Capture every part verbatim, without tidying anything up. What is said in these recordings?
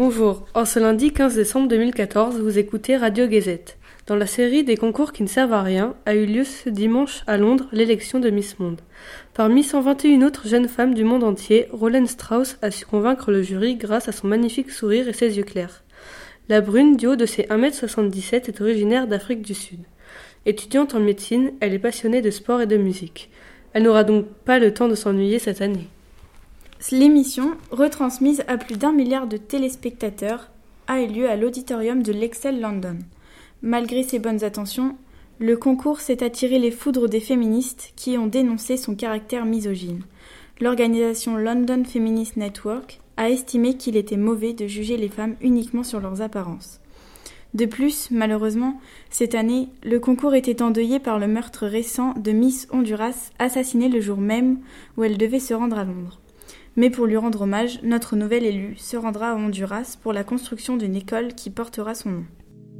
Bonjour, en ce lundi quinze décembre deux mille quatorze, vous écoutez Radio Gazette. Dans la série des concours qui ne servent à rien, a eu lieu ce dimanche à Londres l'élection de Miss Monde. Parmi cent vingt et une autres jeunes femmes du monde entier, Roland Strauss a su convaincre le jury grâce à son magnifique sourire et ses yeux clairs. La brune, du haut de ses un mètre soixante-dix-sept, est originaire d'Afrique du Sud. Étudiante en médecine, elle est passionnée de sport et de musique. Elle n'aura donc pas le temps de s'ennuyer cette année. L'émission, retransmise à plus d'un milliard de téléspectateurs, a eu lieu à l'auditorium de l'Excel London. Malgré ses bonnes intentions, le concours s'est attiré les foudres des féministes qui ont dénoncé son caractère misogyne. L'organisation London Feminist Network a estimé qu'il était mauvais de juger les femmes uniquement sur leurs apparences. De plus, malheureusement, cette année, le concours était endeuillé par le meurtre récent de Miss Honduras, assassinée le jour même où elle devait se rendre à Londres. Mais pour lui rendre hommage, notre nouvelle élue se rendra à Honduras pour la construction d'une école qui portera son nom.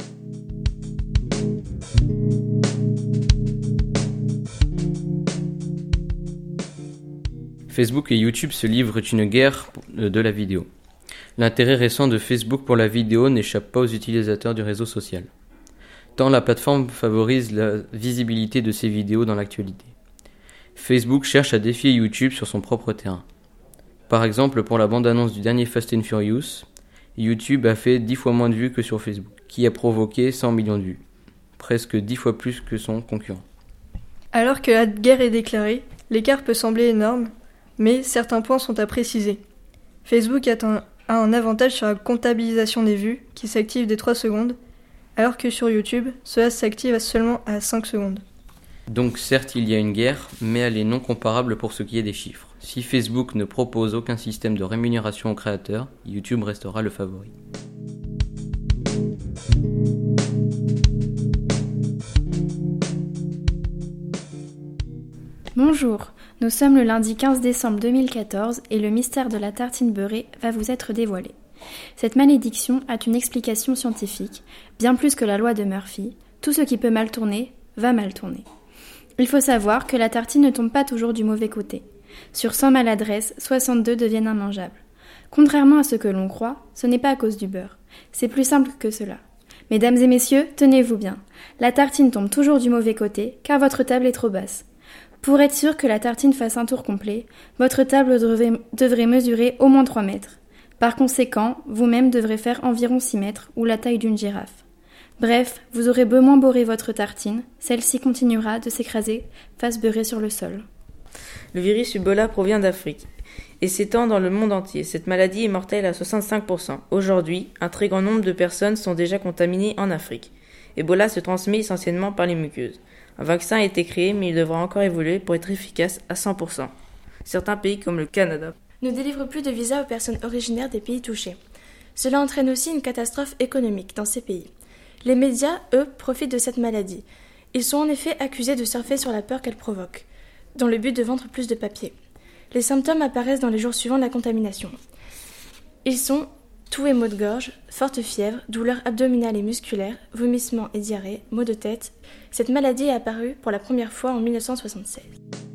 Facebook et YouTube se livrent une guerre de la vidéo. L'intérêt récent de Facebook pour la vidéo n'échappe pas aux utilisateurs du réseau social. Tant la plateforme favorise la visibilité de ses vidéos dans l'actualité. Facebook cherche à défier YouTube sur son propre terrain. Par exemple, pour la bande-annonce du dernier Fast and Furious, YouTube a fait dix fois moins de vues que sur Facebook, qui a provoqué cent millions de vues, presque dix fois plus que son concurrent. Alors que la guerre est déclarée, l'écart peut sembler énorme, mais certains points sont à préciser. Facebook a un, a un avantage sur la comptabilisation des vues, qui s'active dès trois secondes, alors que sur YouTube, cela s'active seulement à cinq secondes. Donc certes, il y a une guerre, mais elle est non comparable pour ce qui est des chiffres. Si Facebook ne propose aucun système de rémunération aux créateurs, YouTube restera le favori. Bonjour, nous sommes le lundi quinze décembre deux mille quatorze et le mystère de la tartine beurrée va vous être dévoilé. Cette malédiction a une explication scientifique, bien plus que la loi de Murphy. Tout ce qui peut mal tourner, va mal tourner. Il faut savoir que la tartine ne tombe pas toujours du mauvais côté. Sur cent maladresses, soixante-deux deviennent immangeables. Contrairement à ce que l'on croit, ce n'est pas à cause du beurre. C'est plus simple que cela. Mesdames et messieurs, tenez-vous bien. La tartine tombe toujours du mauvais côté, car votre table est trop basse. Pour être sûr que la tartine fasse un tour complet, votre table devrait, devrait mesurer au moins trois mètres. Par conséquent, vous-même devrez faire environ six mètres, ou la taille d'une girafe. Bref, vous aurez beau moins beurrer votre tartine, celle-ci continuera de s'écraser face beurrée sur le sol. Le virus Ebola provient d'Afrique et s'étend dans le monde entier. Cette maladie est mortelle à soixante-cinq pour cent. Aujourd'hui, un très grand nombre de personnes sont déjà contaminées en Afrique. Ebola se transmet essentiellement par les muqueuses. Un vaccin a été créé, mais il devra encore évoluer pour être efficace à cent pour cent. Certains pays comme le Canada ne délivrent plus de visas aux personnes originaires des pays touchés. Cela entraîne aussi une catastrophe économique dans ces pays. Les médias, eux, profitent de cette maladie. Ils sont en effet accusés de surfer sur la peur qu'elle provoque, dans le but de vendre plus de papier. Les symptômes apparaissent dans les jours suivant la contamination. Ils sont toux et maux de gorge, forte fièvre, douleurs abdominales et musculaires, vomissements et diarrhée, maux de tête. Cette maladie est apparue pour la première fois en dix-neuf cent soixante-seize.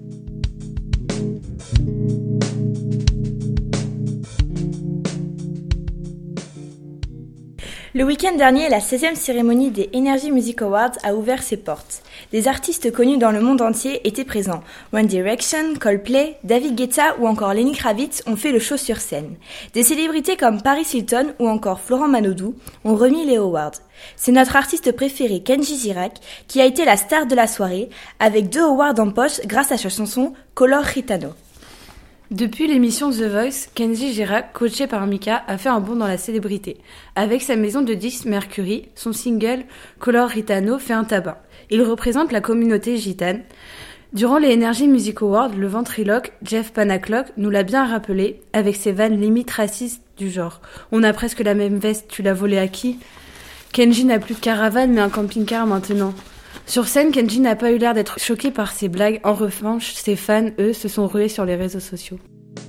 Le week-end dernier, la seizième cérémonie des Energy Music Awards a ouvert ses portes. Des artistes connus dans le monde entier étaient présents. One Direction, Coldplay, David Guetta ou encore Lenny Kravitz ont fait le show sur scène. Des célébrités comme Paris Hilton ou encore Florent Manodou ont remis les awards. C'est notre artiste préféré Kenji Girac qui a été la star de la soirée avec deux awards en poche grâce à sa chanson Color Gitano. Depuis l'émission The Voice, Kenji Girac, coaché par Mika, a fait un bond dans la célébrité. Avec sa maison de disques Mercury, son single Color Gitano fait un tabac. Il représente la communauté gitane. Durant les Energy Music Awards, le ventriloque Jeff Panaclock nous l'a bien rappelé, avec ses vannes limite racistes du genre « On a presque la même veste, tu l'as volée à qui ?» Kenji n'a plus de caravane mais un camping-car maintenant. Sur scène, Kenji n'a pas eu l'air d'être choqué par ces blagues. En revanche, ses fans, eux, se sont rués sur les réseaux sociaux.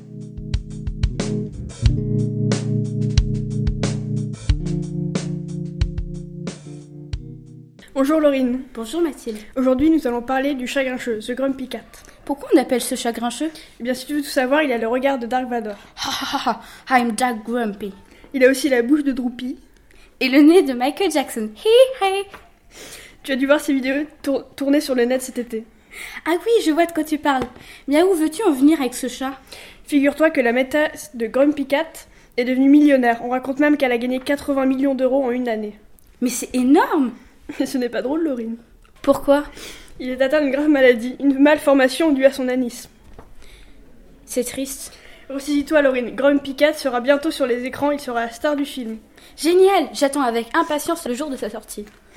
Bonjour Laurine. Bonjour Mathilde. Aujourd'hui, nous allons parler du chat grincheux, The Grumpy Cat. Pourquoi on appelle ce chat grincheux ? Eh bien, si tu veux tout savoir, il a le regard de Dark Vador. Ha ha ha, I'm Dark Grumpy. Il a aussi la bouche de Droopy. Et le nez de Michael Jackson. Hi, hi. Tu as dû voir ces vidéos tour- tournées sur le net cet été. Ah oui, je vois de quoi tu parles. Mais où veux-tu en venir avec ce chat? Figure-toi que la maîtresse de Grumpy Cat est devenue millionnaire. On raconte même qu'elle a gagné quatre-vingts millions d'euros en une année. Mais c'est énorme. Mais ce n'est pas drôle, Laurine. Pourquoi? Il est atteint d'une grave maladie, une malformation due à son anisme. C'est triste. Ressaisis-toi, Laurine. Grumpy Cat sera bientôt sur les écrans, il sera la star du film. Génial, j'attends avec impatience le jour de sa sortie.